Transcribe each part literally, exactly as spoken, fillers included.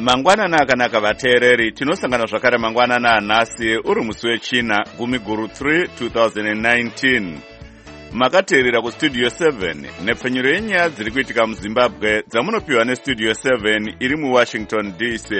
Mangwanana akanaka vateereri, tinosangana zvakare mangwanana anhasi uri musi wechina gumi guru three two thousand nineteen. Makateerera kustudio seven nepfenyuro yenyaya dziri kuitika muZimbabwe dzamunopiwa nestudio seven iri muWashington D C.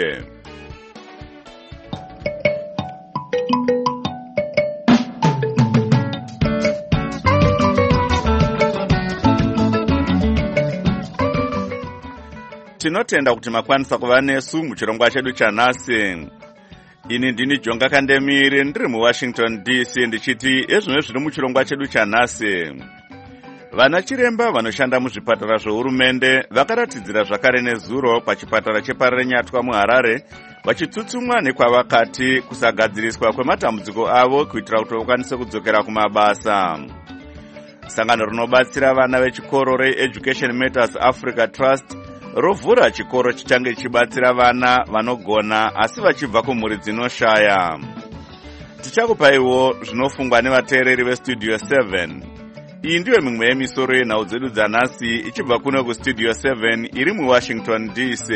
Tinotenda kuti makwanisa kuva nesu muchirongwa chedu chanhasi. Ini ndini Jonga Kandemire ndiri muWashington D C ndichiti ezvimwe zviri muchirongwa chedu chanhasi. Vana chiremba vanoshanda muzvipatara zvehurumende vakaratidzira zvakare nezuro pachipatara cheParenyatwa muHarare vachitsutsumwa nekwavakati kusagadziriswa kwematambudziko avo kuitira kuti vakwanise kudzokera kumabasa. Sangano rinobatsira vana vechikoro reEducation Matters Africa Trust rovhura chikoro chichange chichibatsira vana vanogona asi vachibva kumhuri dzinoshaya. Tichakupaiwo zvinofungwa nevateereri vestudio seven. Iyi ndiyo mimwe yemisoro yenhau dzedu dzanhasi ichibva kuno kustudio seven iri muWashington D C.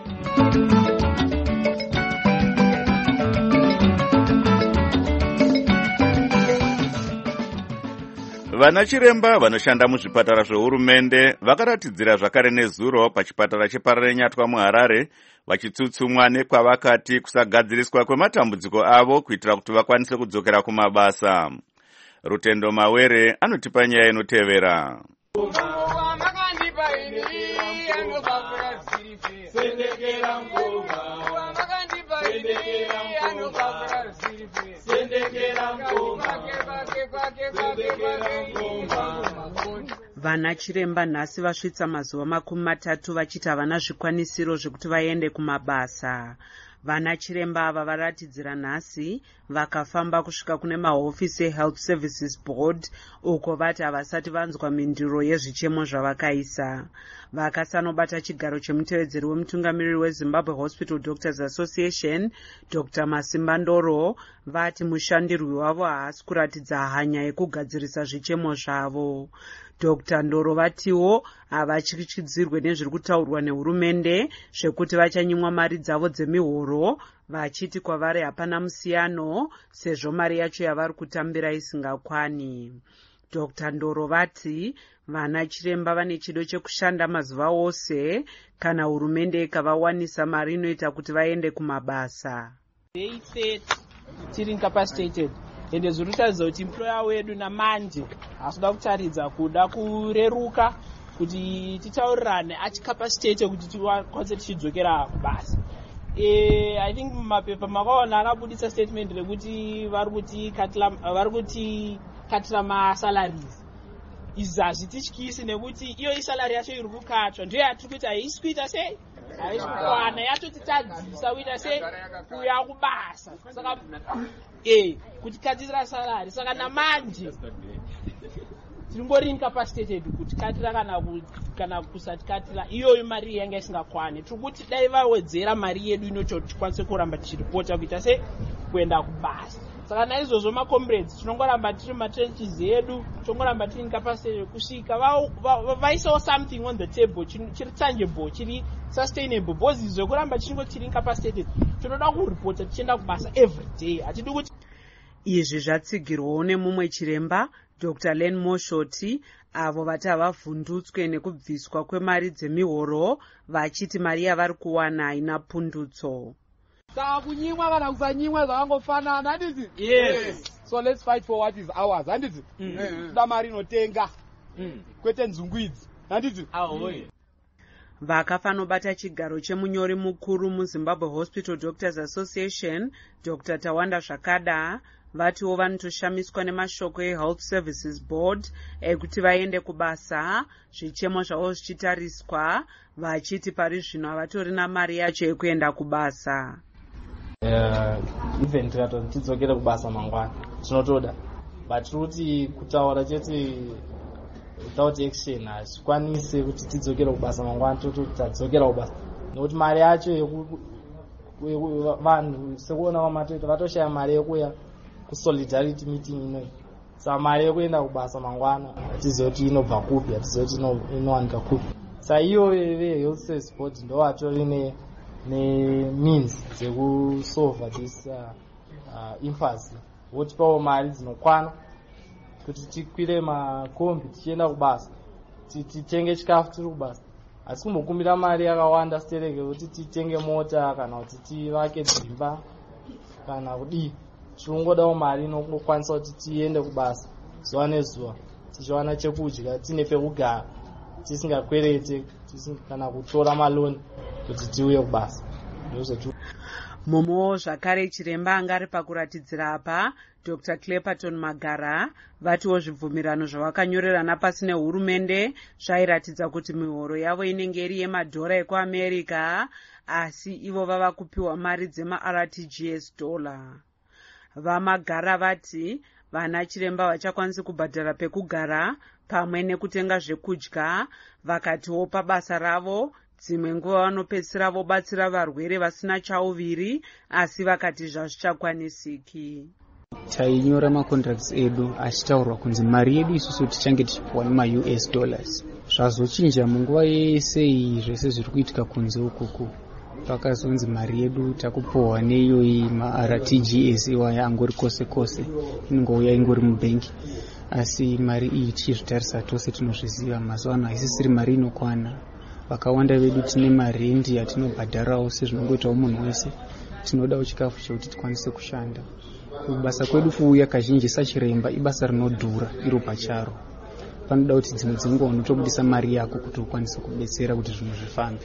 Vana chiremba vanoshanda muzvipatara zvehurumende vakaratidzira zvakare nezuro pachipatara cheParenyatwa muHarare vachitsutsumwa nekwavakati kusagadziriswa kwematambudziko avo kuitira kuti vakwanise kudzokera kumabasa. Rutendo Mawere anotipa nyaya inotevera. Vana chiremba nhasi vasvitsa mazuva makumi matatu vachiti havana zvikwanisiro zvekuti vaende kumabasa. Vana chiremba ava varatidzira nhasi vakafamba kusvika kune mahofisi eHealth Services Board uko vati havasati vanzwa mindiro yezvichemo zvavakaisa. Vakasanobata chigaro chemutevedzeri wemutungamiriri weZimbabwe Hospital Doctors Association Doctor Masimba Ndoro vati mushandirwi wavo haasi kuratidza hanya yekugadzirisa zvichemo zvavo. Doctor Ndoro vatiwo havachirichidzirwe nezviri kutaurwa nehurumende zvekuti vachanyimwa mari dzavo dzemihoro, vachiti kwavari hapana musiyano sezvo mari yacho yavari kutambira isingakwani. Doctor Ndoro vati vana chiremba vane chido chekushanda mazuva ose kana hurumende ikavawanisa mari inoita kuti vaende kumabasa. They said tiri incapacitated. Ende zvirutaridza kuti employer wedu namanje asida kutaridza kuda kureruka kuti titaurirane achicapacitated kuti tikwanise tichidzokera kubasa. Eh, I think mumapepa makaona akabudisa statement rekuti vari kuti katila vari kuti katila masalaries. Izvi hazvitityisi nekuti iyo isalari yacho iri kukatwa ndiyo yatiri kuti haisi kuita sei haisi kukwana yatoti tadzisa kuita sei kuuya kubasa. Saka eh kuti katira salari saka namanje tiringori incapacitated kuti katira kana kana kusati katira iyoyo mari yanga isingakwani. Tiri kuti dai vawedzera mari yedu inocho tikwanise kuramba tichiripota kuita sei kuenda kubasa. Saka naizvozvo macomrades tinongoramba tiri matrenches edu tinongoramba tiri incapacitated kusvika vaisawo something on the table chiri tangible chiri sustainable because zvekuramba tichingoti tiri incapacitated tinoda kuripota tichienda kubasa every day hatidi kuti. Izvi zvatsigirwawo nemumwe chiremba Doctor Len Moshoti avo vati havavhundutswe nekubviswa kwemari dzemihoro vachiti mari yavari kuwana haina pundutso. Saka kunyimwa kana kusanyimwa zvakangofanana handiti? Yes. So let's fight for what is ours handiti? Toda mari inotenga kwete nzungu idzi handiti? Ahoye. Vakafanobata chigaro chemunyori mukuru muZimbabwe Hospital Doctors Association Doctor Tawanda Zvakada vatiwo vanotoshamiswa nemashoko eHealth Services Board ekuti vaende kubasa zvichemo zvavo zvichitariswa vachiti pari zvino havatori namari yacho yekuenda kubasa. Uh, even tikatoti tidzokere kubasa mangwana tinotoda but tiri kuti kutaura chete without action hazvikwanisi kuti tidzokere kubasa mangwana tototi tadzokera kubasa nokuti mari yacho vanhu sekuona kwamateta vatoshaya mari yekuya kusolidarity meeting inoyi. Saka mari yekuenda kubasa mangwana hatizivi kuti inobva kupi hatizivi kuti inowanika kupi. Saka iyoyo veHealth Services Board ndo vatori nemeans dzekusolva this uh, uh, impasse votipawo mari dzinokwana kuti tikwire makombi tichienda kubasa, titenge chikafu tiri kubasa. Asi kumbokumbira mari yakawanda sitereke kuti titenge mota kana kuti tivake dzimba kana kudii. Tinongodawo mari inokwanisa kuti tiende kubasa zuva nezuva tichiwana chekudya, tine pekugara, tisingakwerete kana kutora maloni kuti tiuye kubasa. Mumwewo zvakare chiremba anga ari pakuratidzira apa, Doctor Clapperton Magara, vatiwo zvibvumirano zvavakanyorerana pasi nehurumende zvairatidza kuti mihoro yavo inenge iri yemadhora ekuAmerica, asi ivo vava kupiwa mari dzema-R T G S dollar. VaMagara vati vana chiremba vachakwanisi kubhadhara pekugara pamwe nekutenga zvekudya, vakatiwo pabasa ravo dzimwe nguva vanopedzisira vobatsira varwere vasina chauviri, asi vakati zvazvichakwanisiki. Tainyora macontracts edu achitaurwa kunzi mari yedu isusu tichange tichipiwa nema-U S dollars. Zvazochinja munguva yese iyi zvese zviri kuitika kunze ukuku. Pakazonzi mari yedu takupiwa neiyoyi ma-R T G S iwaya angori kose kose, inongouya ingori mubhengi. Asi mari iyi tichizvitarisa tose tinozviziva mazuva ano haisisiri mari inokwana. Vakawanda vedu tine marendi atinobhadharawo sezvinongoitawo munhu wese. Tinodawo chikafu chekuti tikwanise kushanda. Kubasa kwedu kuuya kazhinji sachiremba ibasa rinodhura iro pacharo. Panoda kuti dzimwe dzenguva unotobudisa mari yako kuti ukwanise kubetsera kuti zvinhu zvifambe.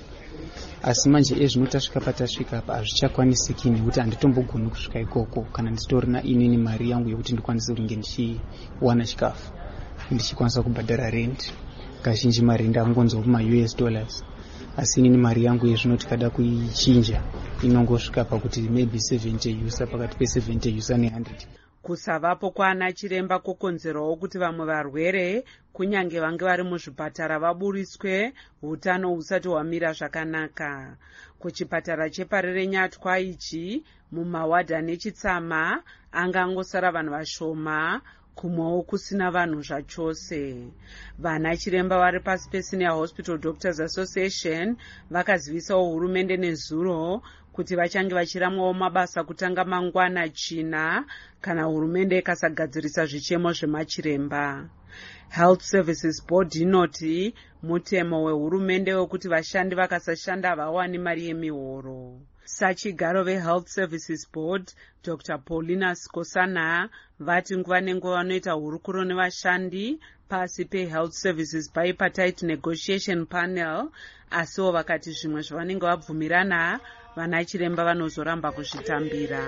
Asi manje ezvino tasvika patasvika apa hazvichakwanisiki nekuti handitombogoni kusvika ikoko kana nditorina inini mari yangu yekuti ndikwanise kunge ndichiwana chikafu, ndichikwanisa kubhadhara rent. Kazhinji marendi angonzwa kuma-U S dollars. Asi inini mari yangu yezvino tikada kuichinja inongosvika pakuti maybe seventy usa, pakati pe-seventy usa ne-one hundred. Kusavapo kwaana chiremba kokonzerawo kuti vamwe varwere kunyange vange vari muzvipatara vaburiswe hutano husati hwamira zvakanaka. Kuchipatara cheparere Nyatwa ichi mumawadhi ane chitsama angangosara vanhu vashoma, kumwewo kusina vanhu zvachose. Vana chiremba vari pasi peSenior Hospital Doctors Association vakazivisawo hurumende nezuro kuti vachange vachiramwawo mabasa kutanga mangwana china kana hurumende ikasagadzirisa zvichemo zvemachiremba. Health Services Board inoti mutemo wehurumende wekuti vashandi vakasashanda havawani mari yemihoro. Sachigaro veHealth Services Board Doctor Paulina Skosana vati nguva nenguva vanoita hurukuro nevashandi pasi peHealth Services Bipartite Negotiation Panel, asiwo vakati zvimwe zvavanenge vabvumirana vana chiremba vanozoramba kuzvitambira.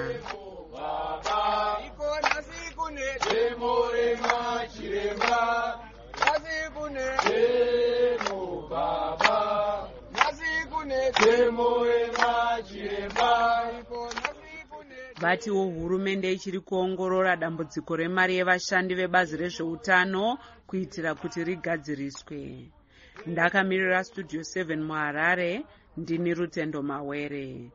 Vatiwo hurumende ichiri kuongorora dambudziko remari yevashandi vebazi rezveutano kuitira kuti rigadziriswe. Ndakamirira Studio seven muHarare, ndini Rutendo Mawere.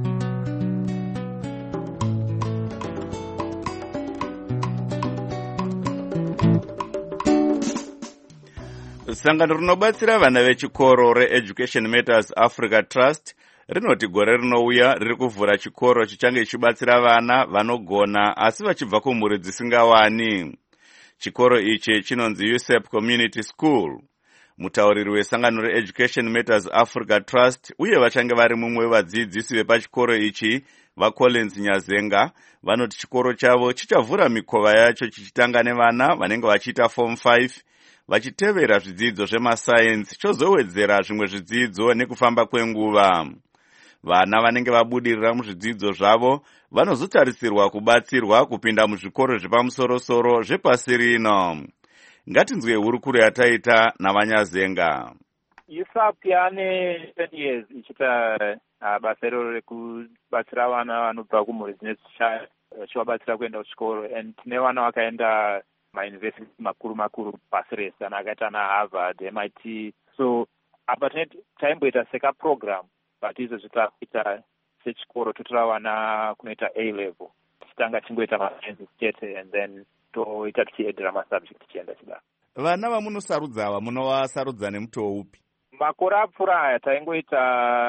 Sangano rinobatsira vana vechikoro reEducation Matters Africa Trust rinoti gore rinouya riri kuvhura chikoro chichange chichibatsira vana vanogona asi vachibva kumhuri dzisingawani. Chikoro ichi chinonzi U S E P Community School. Mutauriri wesangano reEducation Matters Africa Trust uye vachange vari mumwe wevadzidzisi vepachikoro ichi vaCollins Nyazenga vanoti chikoro chavo chichavhura mikova yacho chichitanga nevana vanenge vachiita form five vachitevera zvidzidzo zvemasayensi chozowedzera zvimwe zvidzidzo nekufamba kwenguva. Vana vanenge vabudirira muzvidzidzo zvavo vanozotarisirwa kubatsirwa kupinda muzvikoro zvepamusoro-soro zvepasi rino. Ngatinzwe hurukuro yataita navanyazenga. U S A P yane ten years ichita uh, basa iro rekubatsira vana vanobva kumhuri dzine zvishaya vachivabatsira kuenda kuchikoro, and tine vana vakaenda mauniversity makuru makuru pasi rese ana akaita ana Harvard, M I T. So apa taimboita seka program but izvo zvitakuita sechikoro totora vana kunoita A level tichitanga tingoita mascience chete and then toita tichiedera masubject tichienda chidaro. Vana vamunosarudza ava munovasarudza nemutoo upi? Makore apfuura aya taingoita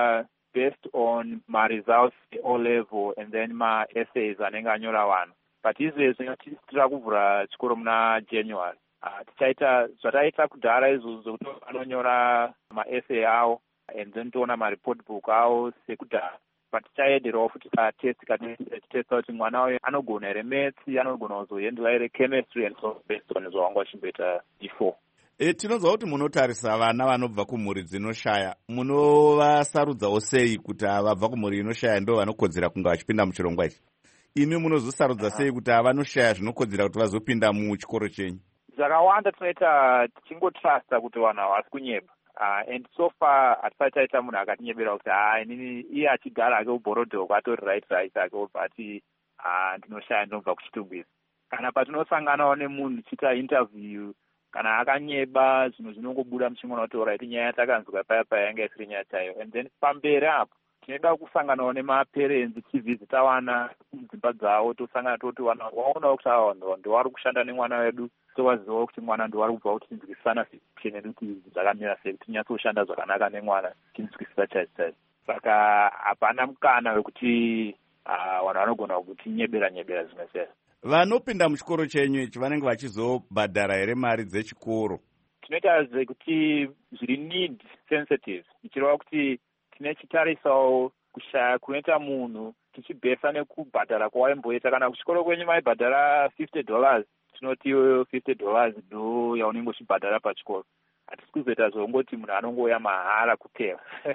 based on my results O level and then my essays anenge anyora vanhu. But izvezvi tiri kuvhura chikoro muna January. Uh, tichaita zvataita kudhara izvozvo zvokuti vanonyora maessay avo and then toona mareport book avo sekudhara. But tichaederawo futi patest tichitesta kuti mwana uyu anogona here maths, anogona kuzoendela here chemistry and so based on zvawanga vachimboita before. E, tinonzwa kuti munotarisa vana vanobva kumhuri dzinoshaya. Munovasarudzawo sei kuti vabva kumhuri inoshaya ndo vanokodzera kunge vachipinda muchirongwa ichi? Imi munozosarudza sei kuti vanoshaya zvinokodzera kuti vazopinda muchikoro chenyu? Zvakawanda tinoita tichingotrasta kuti vanhu havasi kunyeba. Uh, and so far hatisati taita munhu akatinyebera kuti ha inini iye achigara ake uborodhoko atori right right ake obva ati ndinoshaya ndinobva kuchitungwizi. Kana patinosanganawo nemunhu tichiita interview kana akanyeba zvinhu zvinongobuda muchingona kuti alright inyaya yatakanzwa paya paya yanga isiri nyaya chayo. And then pamberi apo tinoda kusanganawo nemaparents tichivhizita vana mudzimba dzavo tosangana toti vana waonawo kuti ava ndovari kushanda nemwana wedu tovazivawo kuti mwana ndovari kubva kuti tinzwisisana sedu kuti zvakamira sei kuti tinyatsoshanda zvakanaka nemwana tinzwisisa chaizvo chaizvo. Saka hapana mukana wekuti vanhu vanogona kutinyebera nyebera zvimwe sei. Vanopinda muchikoro chenyu ichi vanenge vachizobhadhara here mari dzechikoro? Tinoita zvekuti zviri need sensitive ichireva kuti tinechitarisawo kushaya kunoita munhu tichibhesa nekubhadhara kwawaimboita. Kana kuchikoro kwenyu maibhadhara fifty dollars tinoti fifty dollars ndo yaunenge uchibhadhara pachikoro. Hatisi kuzoita zvongoti munhu anongouya mahara kupera.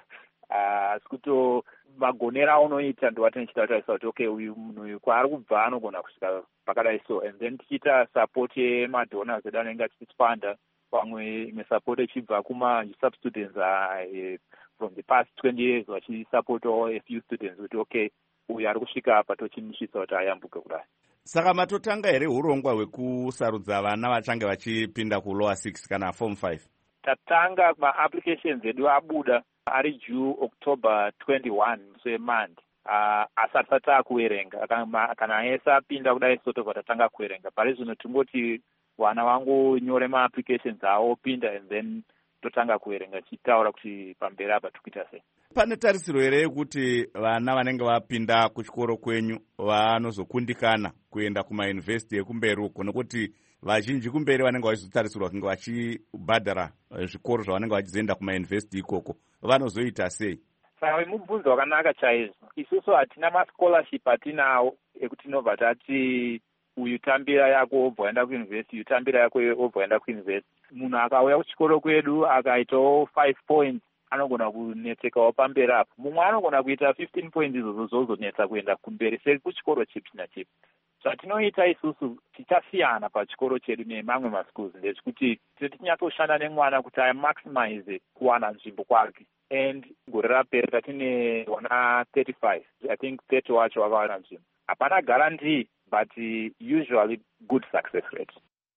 Asi kuto magonero aunoita ndo watinechita kutarisa kuti okay uyu munhu uyu kwaari kubva anogona kusvika pakadai so. And then tichiita support yemadonors edu anenge achitipanda, pamwe imwe support ichibva kuma-sub students uh, from the past twenty years vachisupportawo a few students kuti okay uyu ari kusvika apa tochimusvitsa kuti ayambuke kudai. Saka matotanga here urongwa hwekusarudza vana vachange vachipinda kulower six kana form five? Tatanga ma-applications edu abuda ari due October twenty-one semandi. Uh, asati tata kuerenga kana ese apinda kudai soto vatatanga kuerenga. Pari zvino tingoti vana vangonyore ma-applications avo opinda and then totanga kuerenga chitaura kuti pamberi apa tikuita sei. Pane tarisiro here yekuti vana vanenge vapinda kuchikoro kwenyu vanozokundikana kuenda kumayunivhesiti ekumberi uko, nokuti vazhinji kumberi vanenge vachizotarisirwa kunge vachibhadhara zvikoro zvavanenge vachizoenda kumayunivhesiti ikoko, vanozoita sei? Saka mubvunzo wakanaka chaizvo. Isusu hatina mascholarship atinawo ekuti tinobva tati uyu tambira yako obva aenda kuuniversity, uyu tambira yako obva aenda kuuniversity. Munhu akauya kuchikoro kwedu akaitawo five points anogona kunetsekawo pamberi apo. Mumwe anogona kuita fifteen points izvozo zozonetsa kuenda kumberi sekuchikoro chipi nachipi. Zvatinoita isusu tichasiyana pachikoro chedu nemamwe maschools ndezvekuti tinyatsoshanda nemwana kuti amaximize kuwana nzvimbo kwake. And gore rapera tatine wana thirty-five. I think thirty wacho wakawana nzvimbo. Hapana guarantee but usually good success rate.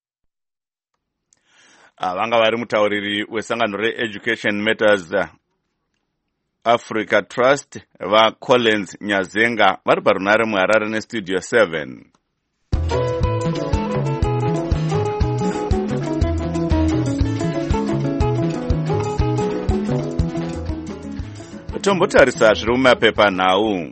Ah, vanga vari mutauriri wesangano re-Education Matters Africa Trust va Collins Nyazenga vari parunare muHarare nestudio seven. Tombotarisa zviri mumapepa nhau.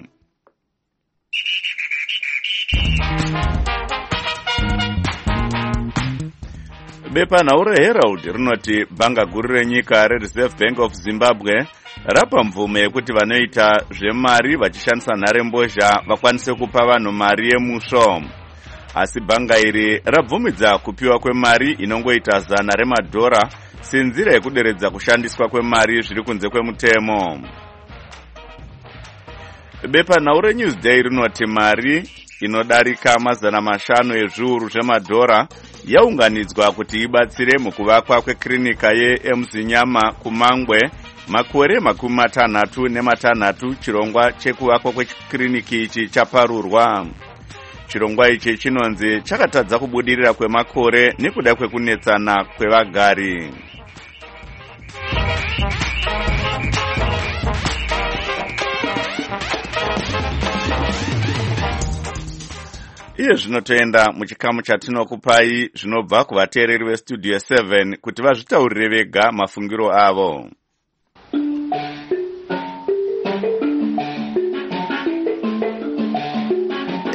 Bepa nhau reHerald rinoti bhanga guru renyika reReserve Bank of Zimbabwe rapa mvumo yekuti vanoita zvemari vachishandisa nharembozha vakwanise kupa vanhu mari yemusvo. Asi bhanga iri rabvumidza kupiwa kwemari inongoita zana remadhora senzira yekuderedza kushandiswa kwemari zviri kunze kwemutemo. Bepa nhau reNewsday rinoti mari inodarika mazana mashanu ezviuru zvemadhora yaunganidzwa kuti ibatsire mukuvakwa kweklinika yeMzinyama kuMangwe makore makumi matanhatu nematanhatu chirongwa chekuvakwa kwekliniki ichi chaparurwa. Chirongwa ichi chinonzi chakatadza kubudirira kwemakore nekuda kwekunetsana kwevagari. Iye zvinotoenda muchikamu chatinokupai zvinobva kuvateereri vestudio seven kuti vazvitaurire vega mafungiro avo.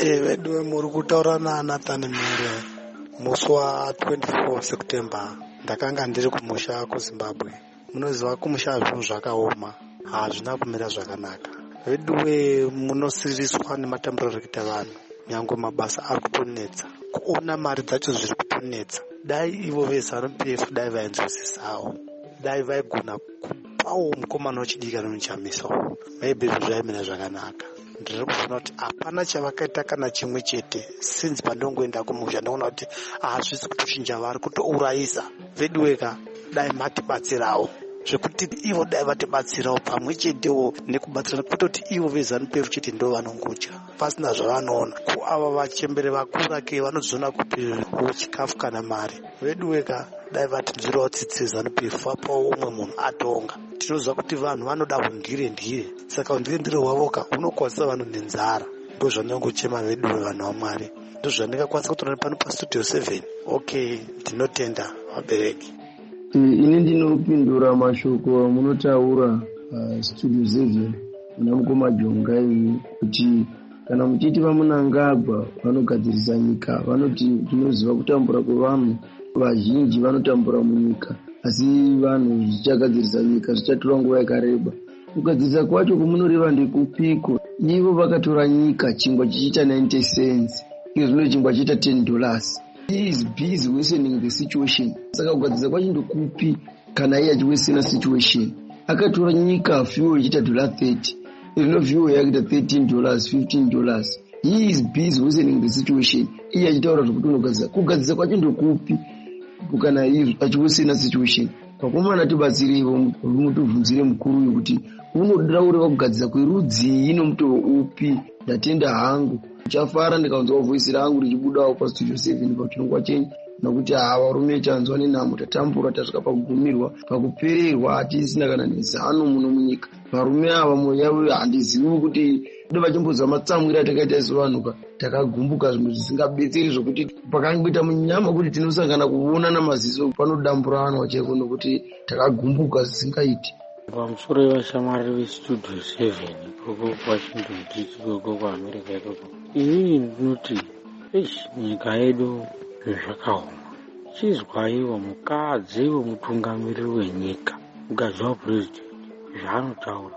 Eh, vedu muri kutaura naNathan Mire. Musi wa twenty-four September ndakanga ndiri kumusha kuZimbabwe. Munoziva kumusha zvinhu zvakaoma, hazvina kumira zvakanaka. Veduwe munosiriswa nematambiro ekuita vanhu, nyangwe mabasa ari kutonetsa, kuona mari dzacho zviri kutonetsa. Dai ivo veZANU-P F dai vainzwisisawo, dai vaigona kupawo mukomana wechidiki nochamisa, maybe zvinhu zvaimira zvakanaka. Ndiri kufuna kuti hapana chavakaita kana chimwe chete since pandongoenda kumusha ndaona kuti hazvisi kutochinja vari kutourayisa. Veduweka dai matibatsirawo zvekuti ivo dai vatibatsirawo pamwe chetewo nekubatsirana, kwete kuti ivo veZANU-P F chete ndo vanongocha pasina zvavanoona. Kuava vachembere vakura ke vanozoona kupiwo chikafu kana mari. Veduweka dai vatidzirawo tsitsi ZANU-P F vapawo umwe munhu atonga. Tinoziva kuti vanhu vanoda undire ndire, saka undire ndire hwavoka hunokwazisa vanhu nenzara. Ndo zvanongochema veduwe vanhu vaMwari. Ndo zvandingakwanisa kutoona pano paStudio seven. Okay, ndinotenda vabereki. Ini ndinopindura mashoko amunotaura Studio seven muna mukoma Jonga imi kuti kana muchiti vamunangagwa vanogadzirisa nyika, vanoti tinoziva kutambura kwevanhu vazhinji vanotambura munyika, asi vanhu zvichagadzirisa nyika zvichatora nguva yakareba. Kugadzirisa kwacho kumunoreva ndekupiko? Ivo vakatora nyika chingwa chichiita ninety cents, izvo zvino chingwa chiita ten dollars. He is busy worsening the situation. Saka kugadzirisa kwacho ndekupi kana iye achiwesena situation? Akatora nyika fuel ichiita dollar thirty, izvino fuel yakuita thirteen dollars, fifteen dollars. He is busy worsening the situation. Iye achitaura zvokuti unogadzirisa. Kugadzirisa kwacho ndekupi kana iye achiwesena situation? Pakomana tibatsirivo mutubvunzire mukuru uyu kuti unoda ureva kugadzirisa kwerudzii nomutoo upi. Ndatenda hangu chafara ndikaunzwa voice rangu richibudawo paStudio seven pachirongwa chenyu, nokuti hava varume chanzwa nenhamo tatambura tasvika pakugumirwa pakupererwa hatisina kana nezano muno munyika. Varume ava mwoyo yavo handizivi kuti do vachimbozwa matsamwiro atakaita isu vanhuka takagumbuka zvinhu zvisingabetseri zvokuti pakangoita munyama kuti tinosangana kuona namaziso panodambura vanhu vachaiko nokuti takagumbuka zvisingaiti. Pamusoro yevashamwari veStudio seven ikoko kuWashington D C ikoko kuAmerica ikoko, inini ndinoti eish nyika yedu zvakaoma. Chizwaiwo mukadzi wemutungamiriri wenyika, mukadzi waPurezidendi zvaanotaura,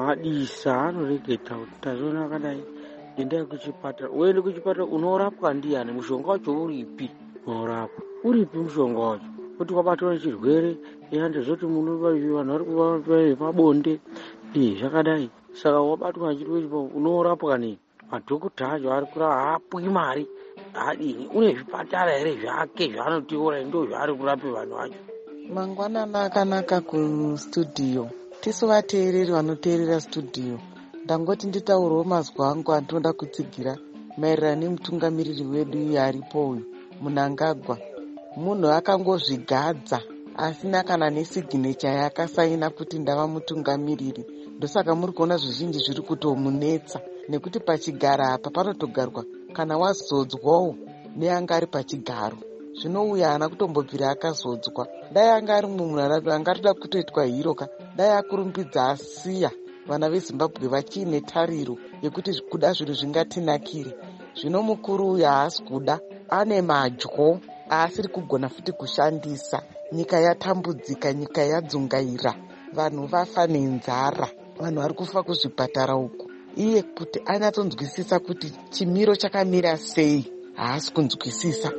madisa anoreketa kuti tazoona akadai endai kuchipatara. Uende kuchipatara unorapwa ndiani? Mushonga wacho uripi? Unorapwa uripi mushonga wacho? Kuti wabatwa nechirwere yandezoti munhu vanhu vari kuva pabonde zvakadai, saka wabatwa nechirwere unorapwa nini? Madhokota acho ari kura haapwi mari adini, une zvipatara here zvake zvaanotiora ndo zvaari kurape vanhu vacho. Mangwanana akanaka kustudio. Tisu vateereri vanoteerera studio, ndangoti nditaurawo mazwa angu andinoda kutsigira maererano nemutungamiriri wedu uyu aripo uyu Mnangagwa. Munhu akangozvigadza asina kana nesignature yakasaina kuti ndava mutungamiriri. Ndosaka muri kuona zvizhinji zviri kutomunetsa, nekuti pachigara apa panotogarwa kana wazodzwawo neanga ari pachigaro. Zvino uyu haana kutombobvira akazodzwa. Dai anga ari munhu angatoda kutoitwa hiroka, dai akurumbidza asiya vana veZimbabwe vachiine tariro yekuti kuda zvinhu zvingatinakire. Zvino mukuru uyu haasi kuda, ane madyo aasiri kugona futi kushandisa. Nyika yatambudzika, nyika yadzungaira, vanhu vafa nenzara, vanhu vari kufa kuzvipatara uku. Iye kuti anyatsonzwisisa kuti chimiro chakamira sei, haasi kunzwisisa.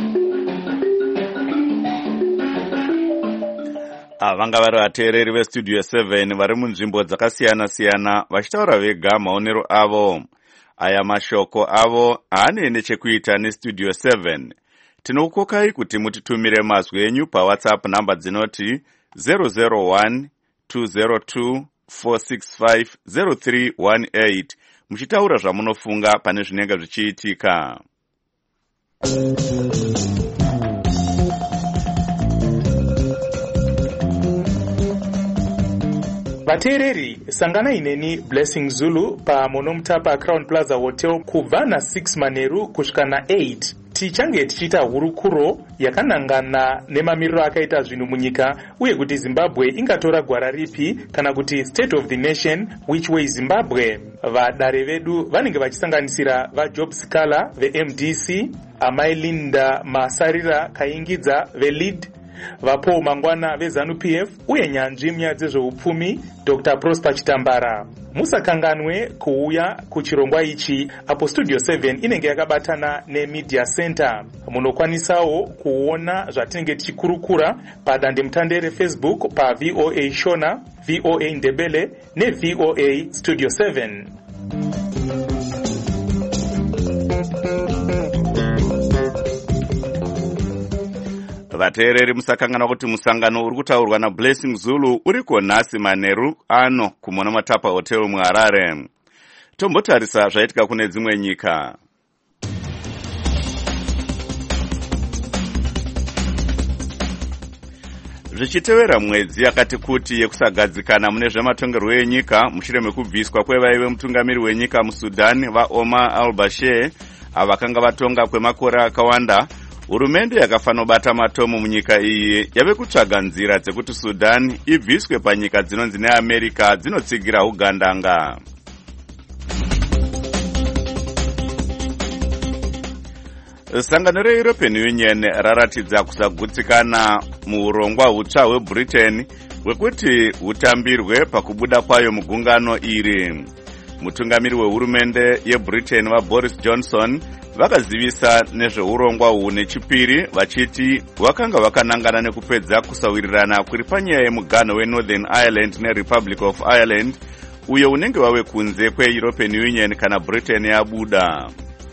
Vanga vari vateereri veStudio seven vari munzvimbo dzakasiyana-siyana vachitaura vega maonero avo. Aya mashoko avo haane nechekuita neStudio seven. Tinokukokai kuti mutitumire mazwi enyu paWhatsApp namba dzinoti zero zero one two zero two four six five zero three one eight muchitaura zvamunofunga pane zvinenge zvichiitika. Vateereri, sanganai neni Blessing Zulu pamunomutapa Crown Plaza Hotel kubva na six Manheru kusvika na eight tichange tichiita hurukuro yakanangana nemamiriro akaita zvinhu munyika uye kuti Zimbabwe ingatora gwara ripi kana kuti state of the nation which way Zimbabwe. Vadare vedu vanenge vachisanganisira vaJob Sikala veM D C, amai Linda Masarira Kaingidza veLead, vaPaul Mangwana veZANU P F uye nyanzvi munyaya dzezveupfumi Doctor Prosper Chitambara. Musakanganwe kuuya kuchirongwa ichi apo Studio seven inenge yakabatana neMedia Center. Munokwanisawo kuona zvatinenge tichikurukura padandemutande reFacebook pa V O A Shona, V O A Ndebele ne V O A Studio seven. Vateereri musakangana kuti musangano uri kutaurwa naBlessing Zulu uriko nhasi manheru ano kumona Matapa Hotel muHarare. Tombotarisa zvaitika kune dzimwe nyika. Zvichitevera mwedzi yakati kuti yekusagadzikana mune zvematongerwo enyika mushure mekubviswa kwevaive mutungamiri wenyika muSudan vaOmar al-Bashir avakanga vatonga kwemakore akawanda, hurumende yakafanobata matomo munyika iyi yave kutsvaga nzira dzekuti Sudan ibviswe panyika dzinonzi neAmerica dzinotsigira ugandanga. Sangano reEuropean Union raratidza kusagutsikana muurongwa hutsva hweBritain hwekuti hutambirwe pakubuda kwayo mugungano iri. Mutungamiri wehurumende yeBritain vaBoris Johnson vakazivisa nezveurongwa uhu nechipiri vachiti vakanga vakanangana nekupedza kusawirirana kuri panyaya yemugano weNorthern Ireland neRepublic of Ireland uyo unenge wave kunze kweEuropean Union kana Britain yabuda.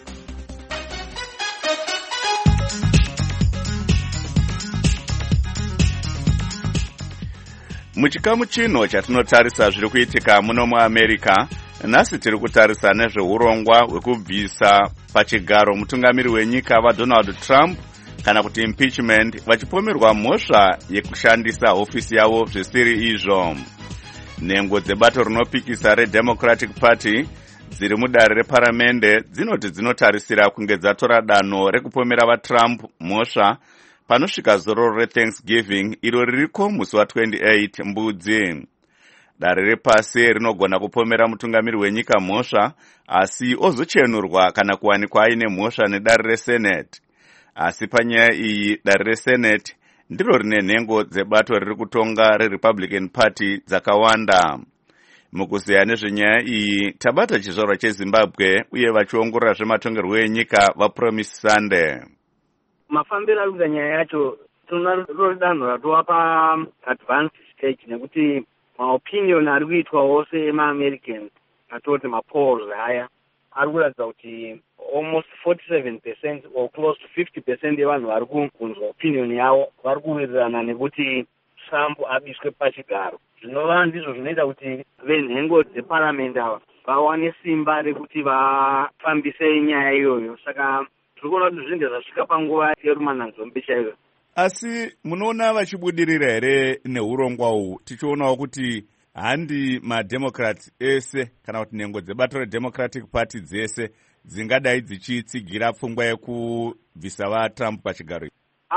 Muchikamu chino chatinotarisa zviri kuitika muno muAmerica, nhasi tiri kutarisa nezveurongwa hwekubvisa pachigaro mutungamiri wenyika vaDonald Trump kana kuti impeachment, vachipomerwa mhosva yekushandisa hofisi yavo zvisiri izvo. Nhengo dzebato rinopikisa reDemocratic Party dziri mudare reparamende dzinoti dzinotarisira kunge dzatora danho rekupomera vaTrump mhosva panosvika zororo reThanksgiving iro ririko musi wa28 Mbudzi. Dare repasi rinogona kupomera mutungamiri wenyika mhosva asi ozochenurwa kana kuwanikwa aine mhosva nedare reSenate. Asi panyaya iyi dare reSenate ndiro rine nhengo dzebato riri kutonga reRepublican Party dzakawanda. Mukuziya nezvenyaya iyi tabata chizvarwa cheZimbabwe uye vachiongorora zvematongerwo enyika vaPromise Sunday. Mafambiro ari kuita nyaya yacho tinoona danho ratova pa-advanced stage nekuti maopinion ari kuitwa wose ema-Americans atoti mapolls haya ari kuratidza kuti almost forty-seven percent or close to fifty percent yevanhu vari kunzwa opinion yavo vari kuwirirana nekuti Trump abiswe pachigaro. Zvinova ndizvo zvinoita kuti venhengo dzeparamende ava vawane simba rekuti vafambise nyaya iyoyo. Saka tiri kuona kuti zvinenge zvasvika panguva yerumananzombe chaiyo. Asi munoona vachibudirira here neurongwa uhu, tichionawo kuti handi mademocrats ese kana kuti nhengo dzebato reDemocratic Party dzese dzingadai dzichitsigira pfungwa yekubvisa vaTrump pachigaro?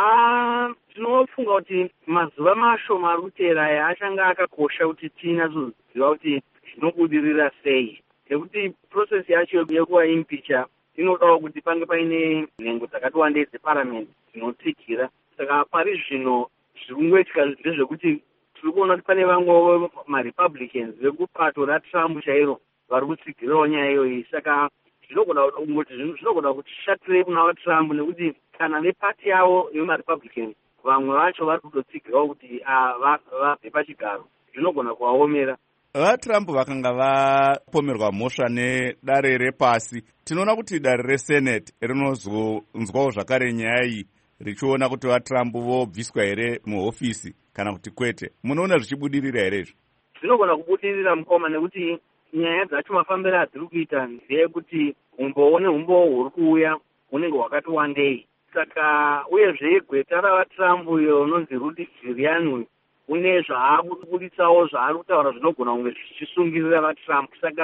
Ah, tinofunga kuti mazuva mashoma ari kuteera aya achanga akakosha kuti tinatsoziva kuti zvinobudirira sei, nekuti process yacho yekuvaimpicha inodawo kuti pange paine nhengo dzakati wandei dzeparamende dzinotsigira. Saka pari zvino zviri kungoitika ndezvekuti tiri kuona kuti pane vamwe maRepublicans vekupato raTrump chairo vari kutsigirawo nyaya iyoyi. Saka zvinogona kungoti zvinogona kuti shatire kuna vaTrump nekuti kana nepati yavo yemaRepublicans vamwe vacho vari kutotsigirawo kuti vabve pachigaro, zvinogona kuvaomera. VaTrump vakanga vapomerwa mhosva nedare repasi. Tinoona kuti dare reSenate rinozonzwawo zvakare nyaya iyi richiona kuti vaTrump vobviswa here muhofisi kana kuti kwete. Munoona zvichibudirira here izvo? Zvinogona kubudirira mukoma nekuti nyaya dzacho mafambiro adziri kuita ndeyekuti umbowo neumbowo huri kuuya unenge hwakati wandei. Saka uyezve gweta ravaTrump uyo unonzi Rudy Giuliani une zvaari kubuditsawo zvaari kutaura zvinogona kunge zvichisungirira vaTrump. Saka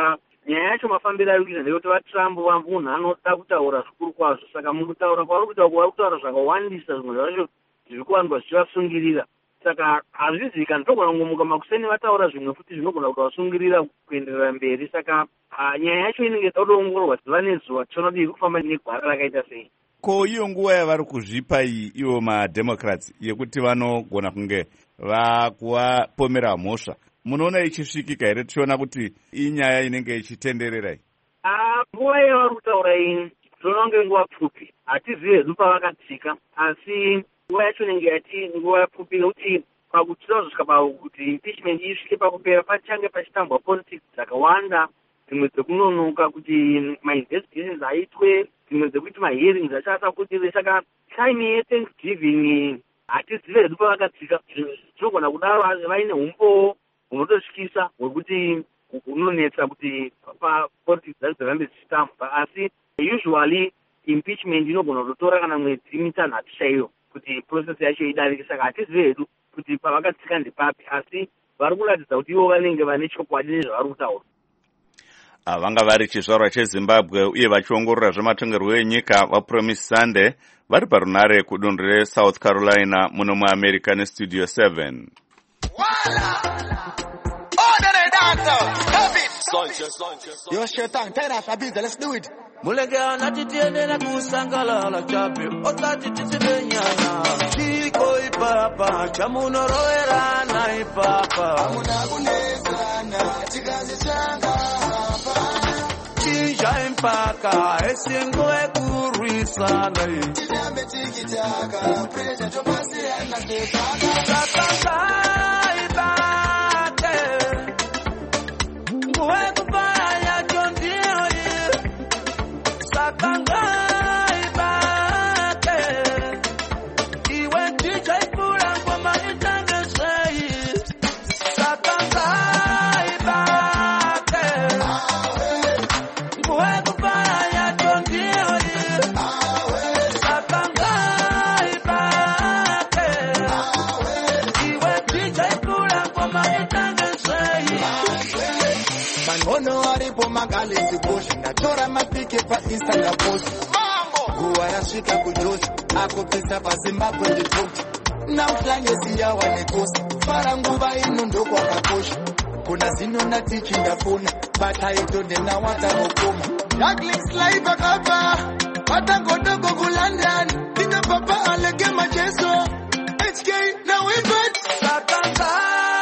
nyaya yacho mafambiro ari kuita ndekuti vatrump munhu anoda kutaura zvikuru kwazvo, saka mukutaura kwavari kuita vari kutaura zvakawandisa, zvimwe zvacho zviri kuwanikwa zvichivasungirira. Saka hazvizivikanwi, ndinogona kungomuka makuseni vataura zvimwe futi zvinogona kuti vasungirira kuenderera mberi. Saka nyaya yacho inenge ida kuongororwa zuva nezuva, tichonodii kufamba negwara rakaita sei. Ko iyo nguva yavari kuzvipa iyi ivo mademocrats yekuti vanogona kunge vakuvapomera mhosva, munoona ichisvikika here? tichiona kuti inyaya inenge ichitenderera iyi. Nguva yavari kutaura iyi tinoona kunge nguva pfupi, hatizivi hedu pavakatsika, asi nguva yacho inenge yati nguva pfupi, nekuti pakuti tazosvika pakuti impeachment isvike pakupera pachange pachitambwa politics dzakawanda, dzimwe dzekunonoka kuti mainvestigations aitwe, dzimwe dzekuti mahearings achasakutire. Saka time yethanksgiving hatizivi hedu pavakatsika, tinogona kudaro vaine umbo hunototyisa hwekuti hunonetsa kuti papolitics dzacho dzirambe dzichitambwa, asi usually impeachment inogona kutotora kana mwedzi mitanhatu chaiyo kuti process yacho idarike. Saka hatizivi hedu kuti pavakatsika ndepapi, asi vari kuratidza kuti ivo vanenge vane chokwadi nezvavari kutaura. Vanga vari chizvarwa cheZimbabwe uye vachiongorora zvematongerwo enyika vaPromise Sunday vari parunare kudunhu reSouth Carolina muno muAmerica neStudio seven. Yo, Shetan, tell us a bit, let's do it. Mulega na titiende na kusangala la chape otati titibenyana chiko ipapa chamuno roera na ipapa amuna kunesa na chikazi changa hapana chinja impaka esingo ekurisa na chidambe tikitaka pressure topasi na sepaka sakanga ibate nguwe kupaya jondio Ono aripo magali sibushi natora mapike pa Insta na post mambo huwa rashika kujosi akopesa pa Zimbabwe ndipoti na mflange siya wanekosi fara nguva ino ndoko akakosha kuna zino na tichi ndafuna bata ito ndena wata mokoma Darklings live akapa bata ngodogo kulandan tina papa alege macheso H K na wibet sakanga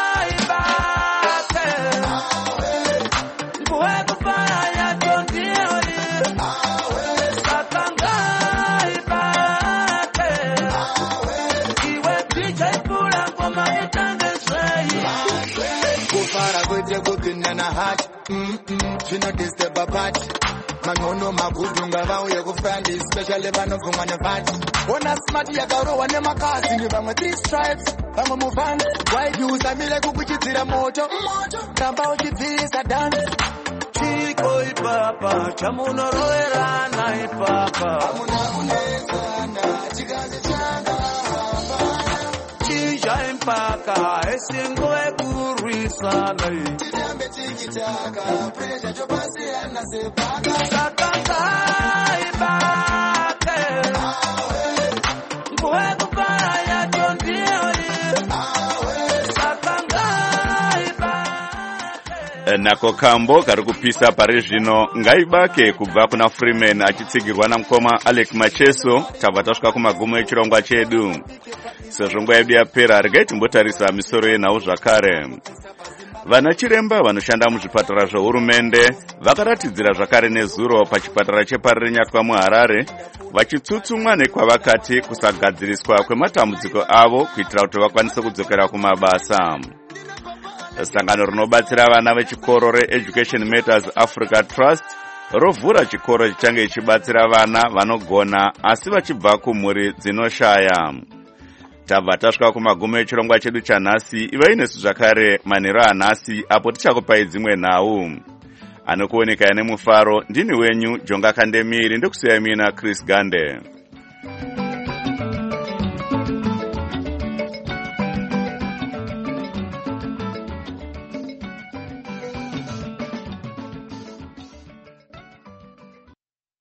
na hat mm mm chino disturb apart mangono magudunga vauye kufandi especially vanovhumwa nepati ona smart yakarohwa nemakazi ni vamwe three stripes vamwe muvhani waiusamile kukuchidzira moto kamba uchibvisa dance chiko ipapa chamunoroerana ipapa amuna kunetsana chikazi changa chinja impaka esingo ekurwisana tidambe tikitaka pressure topasiyana sepaka sakanga ibate nguwe kupaya jondiori sakanga ibate. Nako kambo kari kupisa pari zvino ngaibake kubva kuna Freeman achitsigirwa namukoma Alec Macheso. Tabva tasvika kumagumo echirongwa chedu. Sezvo nguva yedu yapera regai timbotarisa misoro yenhau zvakare. Vana chiremba vanoshanda muzvipatara zvehurumende vakaratidzira zvakare nezuro pachipatara chepari renyatwa muHarare vachitsutsumwa nekwavakati kusagadziriswa kwematambudziko avo kuitira kuti vakwanise kudzokera kumabasa. Sangano rinobatsira vana vechikoro reEducation Matters Africa Trust rovhura chikoro chichange chichibatsira vana vanogona asi vachibva kumhuri dzinoshaya. Tabva tasvika kumagumo echirongwa chedu chanhasi. Ivai nesu zvakare manheru anhasi apo tichakupai dzimwe nhau. Anokuoneka ane mufaro ndini wenyu Jonga Kandemiri, ndokusiyai mina Chris Gande.